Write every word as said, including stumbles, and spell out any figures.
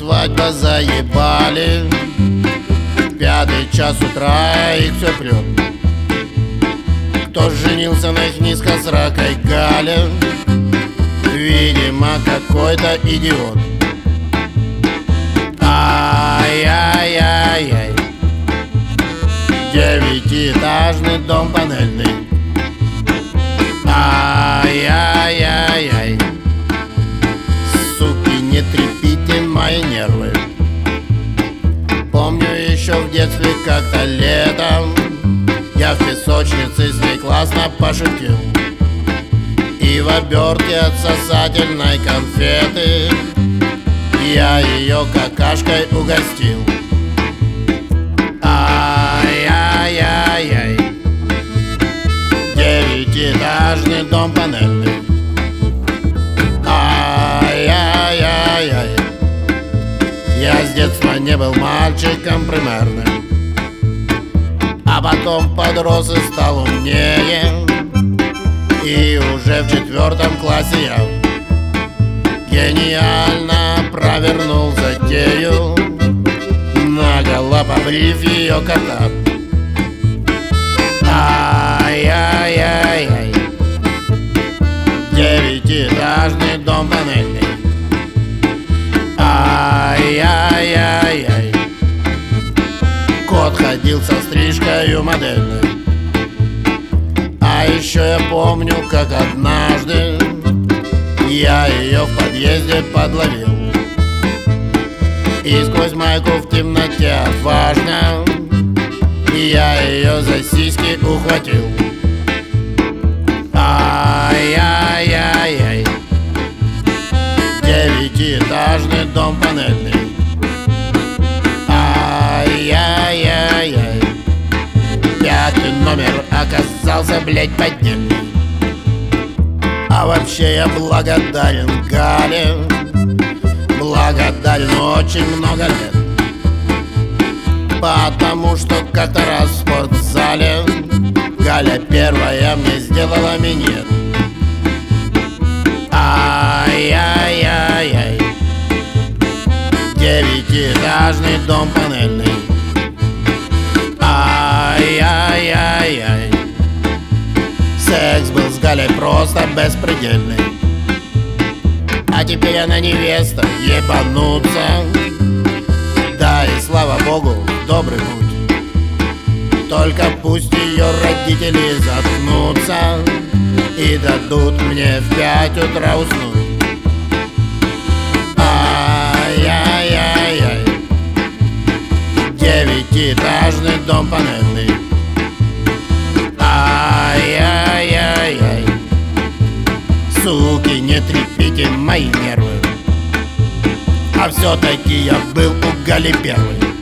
свадьба заебали. Пятый час утра их все прет. Кто женился на их низкосракой Гале? Видимо, какой-то идиот. Ай-яй-яй-яй. Девятиэтажный дом панельный. Ай-яй-яй-яй. Суки, не трепите мои нервы. Помню еще в детстве как-то летом я в песочнице с ней классно пошутил. И в обертке от сосательной конфеты я ее какашкой угостил. Ай-яй-яй-яй. Девятиэтажный дом панельный. Ай-яй-яй-яй. Я с детства не был мальчиком примерным, а потом подрос и стал умнее. И уже в четвертом классе я гениально провернул затею, наголо побрив ее кота. Ай-яй-яй-яй. Девятиэтажный дом панельный. Ай-яй-яй-яй. Кот ходил со стрижкою модельной. А еще я помню, как однажды я ее в подъезде подловил. И сквозь майку в темноте отважно я ее за сиськи ухватил. Ай-яй-яй-яй. Девятиэтажный дом панельный. Ай-яй-яй-яй. Пятый номер оказался, блять, поднельный. А вообще я благодарен Гале. Благодарен очень много лет. Потому что как-то раз в спортзале Галя первая мне сделала минет. Ай-яй-яй-яй. Девятиэтажный дом панельный. Ай-яй-яй-яй. Секс был с Галей просто беспредельный. А теперь она невеста, ебануться. Да и слава богу, добрый путь. Только пусть ее родители заткнутся и дадут мне в пять утра уснуть. Ай-яй-яй-яй. Девятиэтажный дом панельный. Ай-яй-яй-яй. Суки, не трепите мои нервы. А все-таки я был у Гали первый.